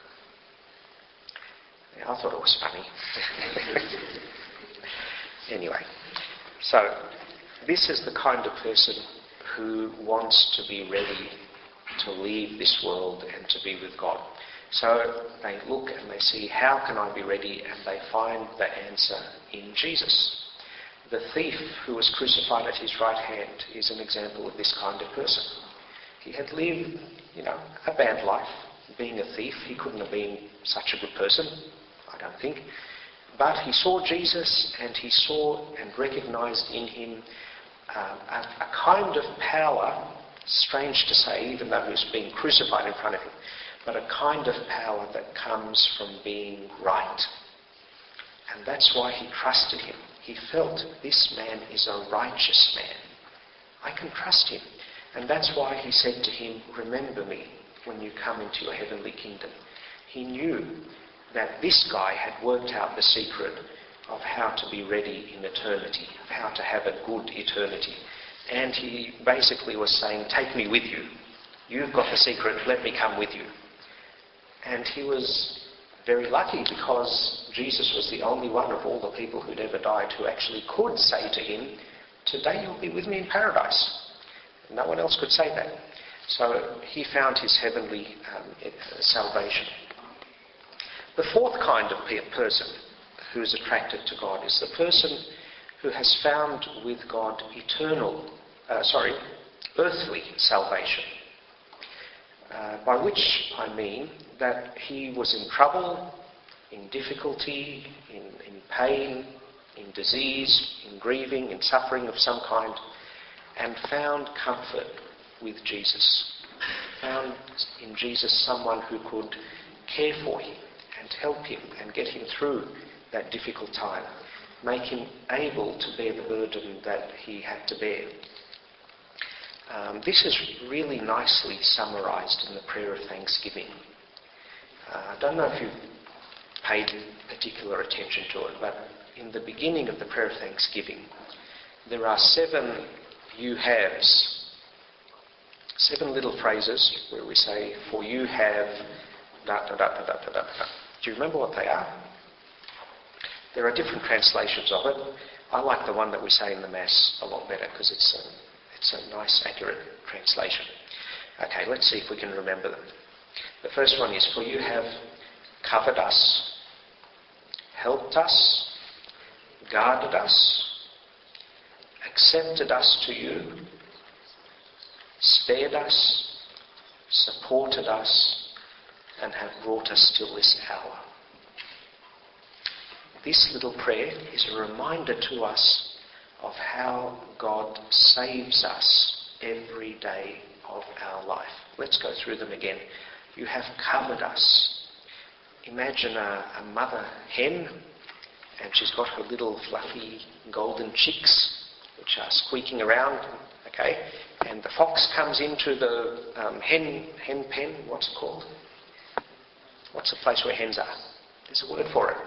Speaker 1: Yeah, I thought it was funny. Anyway, so this is the kind of person who wants to be ready to leave this world and to be with God. So they look and they see, how can I be ready? And they find the answer in Jesus. The thief who was crucified at his right hand is an example of this kind of person. He had lived, a bad life. Being a thief, he couldn't have been such a good person, I don't think. But he saw Jesus, and he saw and recognized in him a kind of power, strange to say, even though he was being crucified in front of him, but a kind of power that comes from being right. And that's why he trusted him. He felt, this man is a righteous man. I can trust him. And that's why he said to him, remember me when you come into your heavenly kingdom. He knew that this guy had worked out the secret of how to be ready in eternity, of how to have a good eternity. And he basically was saying, take me with you. You've got the secret, let me come with you. And he was very lucky, because Jesus was the only one of all the people who'd ever died who actually could say to him, today you'll be with me in paradise. No one else could say that. So he found his heavenly salvation. The fourth kind of person who is attracted to God is the person who has found with God earthly salvation. By which I mean that he was in trouble, in difficulty, in pain, in disease, in grieving, in suffering of some kind, and found comfort with Jesus. Found in Jesus someone who could care for him and help him and get him through that difficult time, make him able to bear the burden that he had to bear. This is really nicely summarised in the prayer of thanksgiving. I don't know if you've paid particular attention to it, but in the beginning of the prayer of thanksgiving, there are 7 you haves, 7 little phrases where we say, for you have da da da da da da da. Do you remember what they are? There are different translations of it. I like the one that we say in the Mass a lot better, because it's a nice, accurate translation. Okay, let's see if we can remember them. The first one is, for you have covered us, helped us, guarded us, accepted us to you, spared us, supported us, and have brought us till this hour. This little prayer is a reminder to us of how God saves us every day of our life. Let's go through them again. You have covered us. Imagine a mother hen, and she's got her little fluffy golden chicks which are squeaking around, okay? And the fox comes into the hen pen. What's it called? What's the place where hens are? There's a word for it.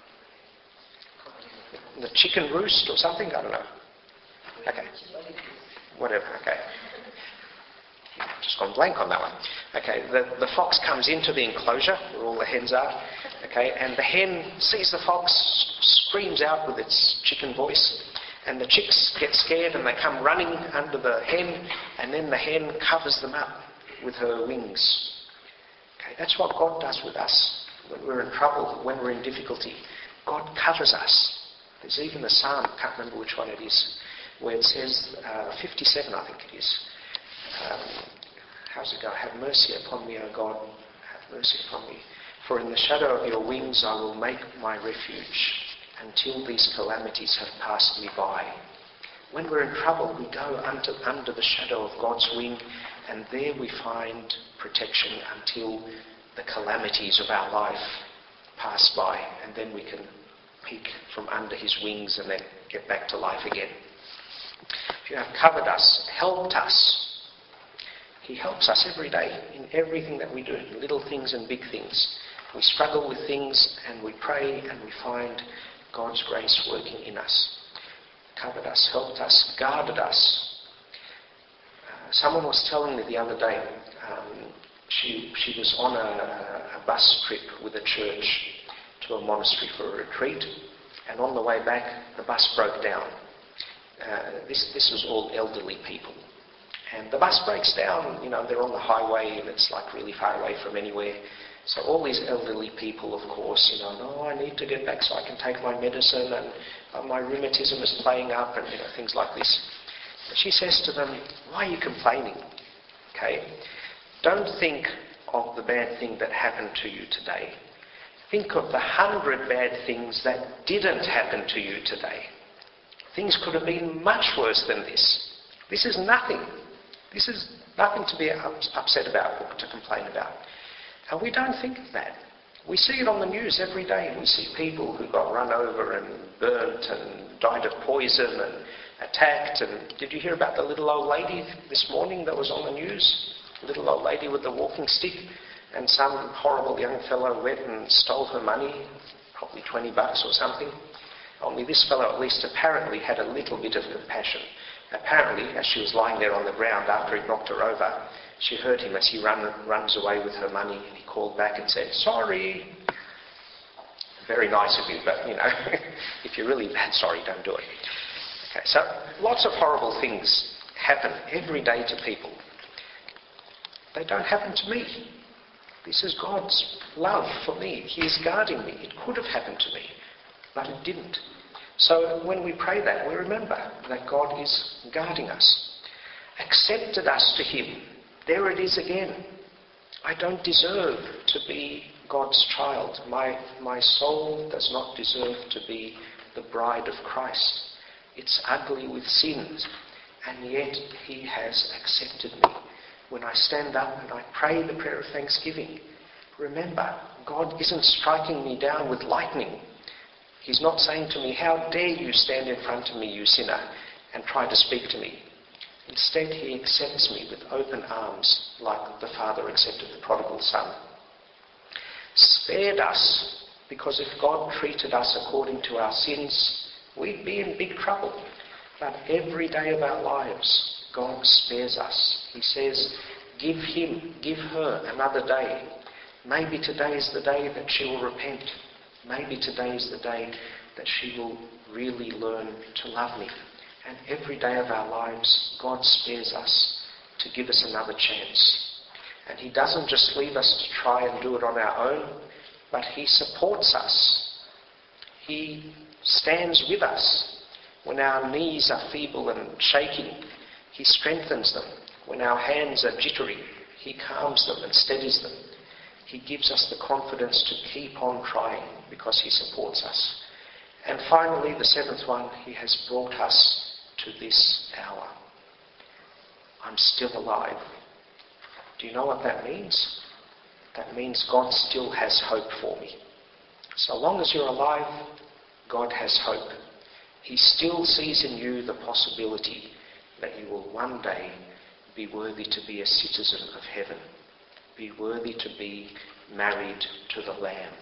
Speaker 1: The chicken roost or something? I don't know. Okay. Whatever, okay. Just gone blank on that one. Okay, the fox comes into the enclosure where all the hens are, okay, and the hen sees the fox, screams out with its chicken voice, and the chicks get scared and they come running under the hen, and then the hen covers them up with her wings. Okay, that's what God does with us when we're in trouble, when we're in difficulty. God covers us. There's even a psalm, I can't remember which one it is, where it says, 57 I think it is. How's it go? Have mercy upon me, O God, have mercy upon me. For in the shadow of your wings I will make my refuge until these calamities have passed me by. When we're in trouble, we go under the shadow of God's wing, and there we find protection until the calamities of our life pass by, and then we can peek from under his wings and then get back to life again. You have covered us, helped us. He helps us every day in everything that we do, little things and big things. We struggle with things and we pray and we find God's grace working in us. Covered us, helped us, guarded us. Someone was telling me the other day, she was on a bus trip with a church to a monastery for a retreat, and on the way back the bus broke down. This was all elderly people. And the bus breaks down, they're on the highway and it's like really far away from anywhere. So all these elderly people, of course, no, I need to get back so I can take my medicine, and my rheumatism is playing up, and things like this. But she says to them, why are you complaining? Okay? Don't think of the bad thing that happened to you today. Think of the 100 bad things that didn't happen to you today. Things could have been much worse than this. This is nothing. This is nothing to be upset about or to complain about. And we don't think of that. We see it on the news every day. We see people who got run over and burnt and died of poison and attacked. And did you hear about the little old lady this morning that was on the news? The little old lady with the walking stick, and some horrible young fellow went and stole her money, probably $20 or something. Only this fellow at least apparently had a little bit of compassion. Apparently, as she was lying there on the ground after he knocked her over, she heard him as he runs away with her money. He called back and said, "Sorry." Very nice of you, but, if you're really that sorry, don't do it. Okay, so lots of horrible things happen every day to people. They don't happen to me. This is God's love for me. He is guarding me. It could have happened to me, but it didn't. So when we pray that, we remember that God is guarding us. Accepted us to Him. There it is again. I don't deserve to be God's child. My soul does not deserve to be the bride of Christ. It's ugly with sins, and yet He has accepted me. When I stand up and I pray the prayer of thanksgiving, remember, God isn't striking me down with lightning. He's not saying to me, "How dare you stand in front of me, you sinner, and try to speak to me." Instead, He accepts me with open arms, like the Father accepted the prodigal son. Spared us, because if God treated us according to our sins, we'd be in big trouble. But every day of our lives, God spares us. He says, give him, give her another day. Maybe today is the day that she will repent. Maybe today is the day that she will really learn to love me. And every day of our lives, God spares us to give us another chance. And He doesn't just leave us to try and do it on our own, but He supports us. He stands with us. When our knees are feeble and shaking, He strengthens them. When our hands are jittery, He calms them and steadies them. He gives us the confidence to keep on trying because He supports us. And finally, the seventh one, He has brought us to this hour. I'm still alive. Do you know what that means? That means God still has hope for me. So long as you're alive, God has hope. He still sees in you the possibility that you will one day be worthy to be a citizen of heaven, be worthy to be married to the Lamb.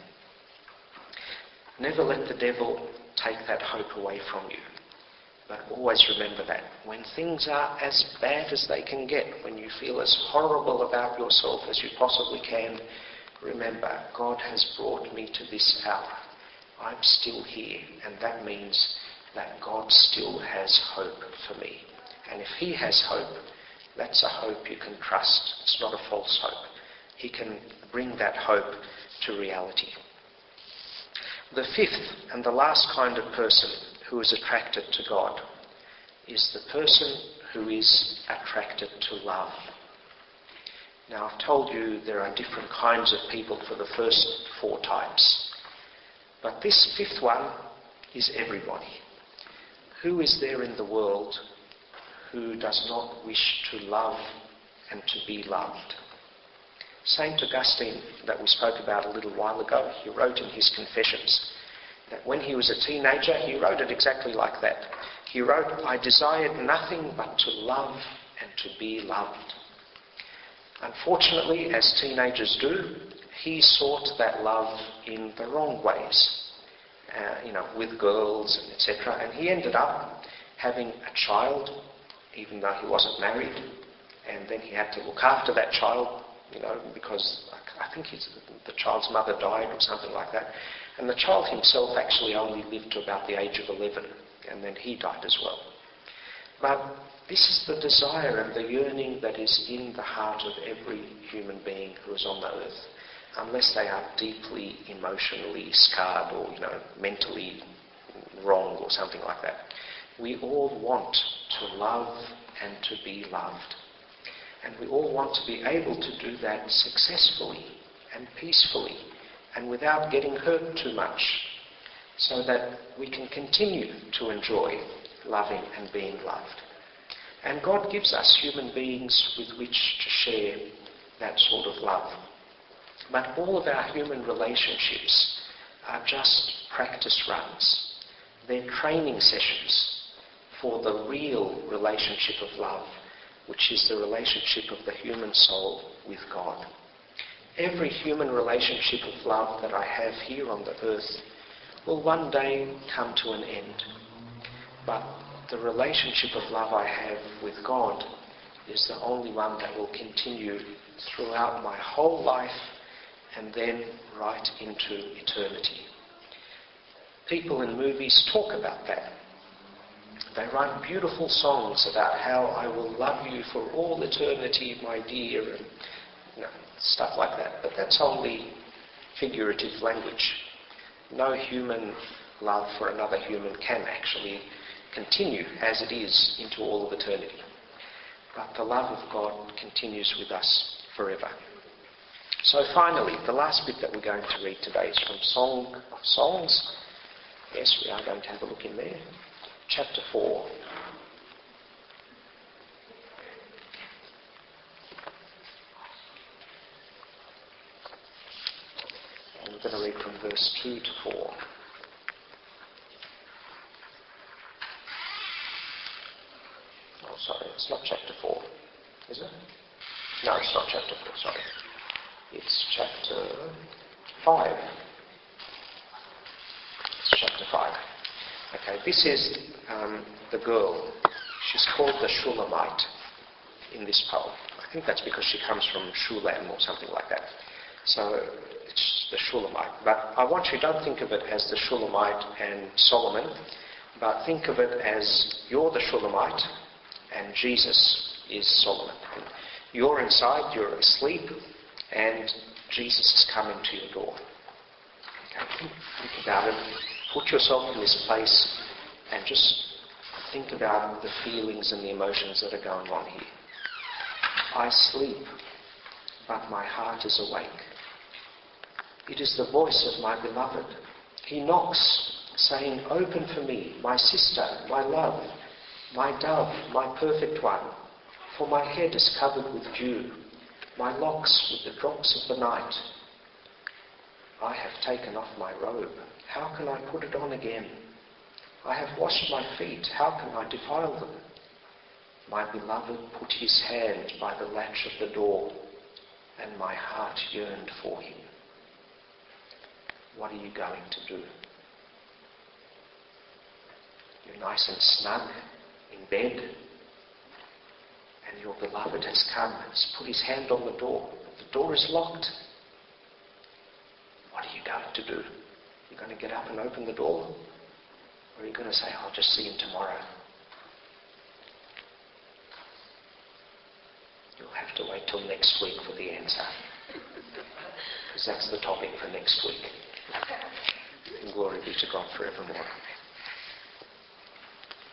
Speaker 1: Never let the devil take that hope away from you. But always remember that when things are as bad as they can get, when you feel as horrible about yourself as you possibly can, remember, God has brought me to this hour. I'm still here, and that means that God still has hope for me. And if He has hope, that's a hope you can trust. It's not a false hope. He can bring that hope to reality. The fifth and the last kind of person who is attracted to God is the person who is attracted to love. Now, I've told you there are different kinds of people for the first four types. But this fifth one is everybody. Who is there in the world who does not wish to love and to be loved? St. Augustine, that we spoke about a little while ago, he wrote in his Confessions that when he was a teenager, he wrote it exactly like that. He wrote, "I desired nothing but to love and to be loved." Unfortunately, as teenagers do, he sought that love in the wrong ways, with girls, and etc. And he ended up having a child, even though he wasn't married. And then he had to look after that child, because I think the child's mother died or something like that. And the child himself actually only lived to about the age of 11, and then he died as well. But this is the desire and the yearning that is in the heart of every human being who is on the earth, unless they are deeply emotionally scarred or, mentally wrong or something like that. We all want to love and to be loved. And we all want to be able to do that successfully and peacefully and without getting hurt too much, so that we can continue to enjoy loving and being loved. And God gives us human beings with which to share that sort of love. But all of our human relationships are just practice runs. They're training sessions for the real relationship of love, which is the relationship of the human soul with God. Every human relationship of love that I have here on the earth will one day come to an end. But the relationship of love I have with God is the only one that will continue throughout my whole life and then right into eternity. People in movies talk about that. They write beautiful songs about how I will love you for all eternity, my dear, and stuff like that. But that's only figurative language. No human love for another human can actually continue as it is into all of eternity. But the love of God continues with us forever. So finally, the last bit that we're going to read today is from Song of Songs. Yes, we are going to have a look in there. Chapter 4. And we're going to read from verse 2 to 4. Oh, sorry, it's not chapter 4, is it? No, it's not chapter 4, sorry. It's chapter 5. It's chapter 5. Okay, this is the girl. She's called the Shulamite in this poem. I think that's because she comes from Shulam or something like that. So it's the Shulamite. But I want you, don't think of it as the Shulamite and Solomon, but think of it as you're the Shulamite and Jesus is Solomon. You're inside, you're asleep, and Jesus is coming to your door. Okay, think about it. Put yourself in this place and just think about the feelings and the emotions that are going on here. I sleep, but my heart is awake. It is the voice of my beloved. He knocks, saying, "Open for me, my sister, my love, my dove, my perfect one. For my head is covered with dew, my locks with the drops of the night. I have taken off my robe. How can I put it on again? I have washed my feet. How can I defile them? My beloved put his hand by the latch of the door, and my heart yearned for him." What are you going to do? You're nice and snug in bed, and your beloved has come and has put his hand on the door. The door is locked. What are you going to do? You're going to get up and open the door? Or are you going to say, "I'll just see him tomorrow"? You'll have to wait till next week for the answer. Because that's the topic for next week. And glory be to God forevermore.